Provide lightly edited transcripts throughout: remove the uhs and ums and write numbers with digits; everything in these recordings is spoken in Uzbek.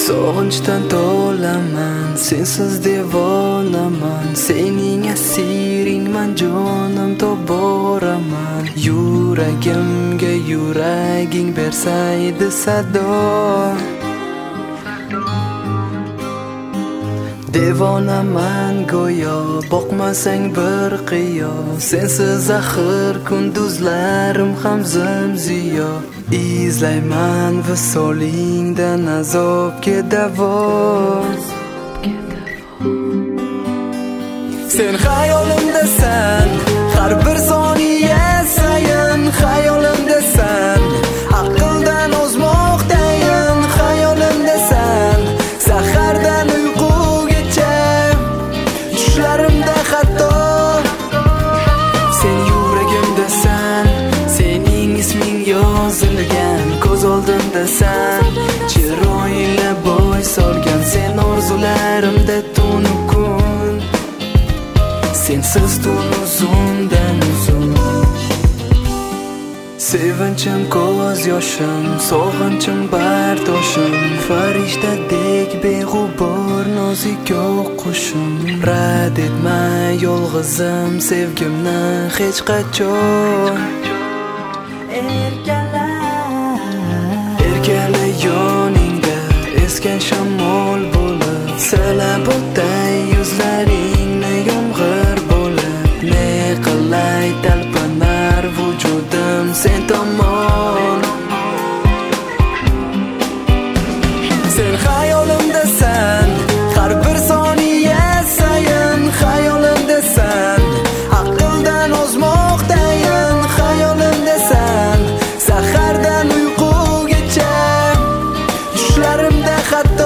Sog'inchdan to'laman, sensiz devonaman. Sening asiringman, jonim to'boraman. Yuragimga yuraging bersaydi sado. Devonaman go'yo, boqmasang bir qiyo. Sensiz axir kunduzlarim ham zimziyo. Izlayman visolingdan azobga davo. Sen xayolimdasan, har bir soniya sayin xayolimdasan. Aqldan ozmoqdayin xayolimdasan. Sahardan uyqugacha tushlarimda hatto. Sen yuragimdasan, sening isming yozilgan ko'z oldimdasan. Chiroyingla bo'y solgan sen orzularimda tunib kun. Sensiz tun uzundan uzun. Sevinchim ko'z yoshim, sog'inchim bardoshim. Farishtadek beg'ubor nozik o'qushim. Rad etma yolg'izim sevgimni hech qachon. Erkala yoningda esgan shamol bo'lib. Silab o'tay yuzlaringni yomg'ir bo'lib. Ne qilay talpanar vujudim sen tomon. Sen xayolimdasan, har bir soniya sayin xayolimdasan. Aqldan ozmoqdayin xayolimdasan. Sahardan uyqugacha tushlarimda hatto.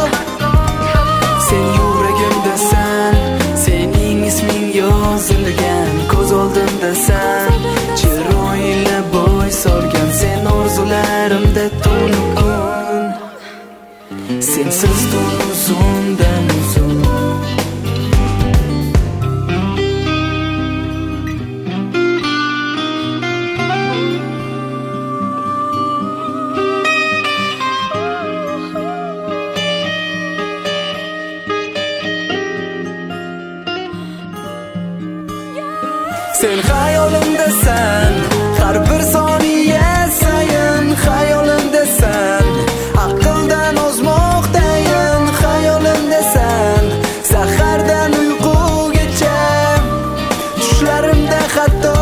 Sen yuragimdasan, sening isming yozilgan ko'z oldimdasan. Chiroyingla bo'y solgan sen orzularimda tunib kun. Sensiz tun uzundan uzun. Sen xayolimdasan, har bir soniya sayin xayolimdasan. Aqldan ozmoqdayin xayolimdasan. Sahardan uyqugacha tushlarimda hatto.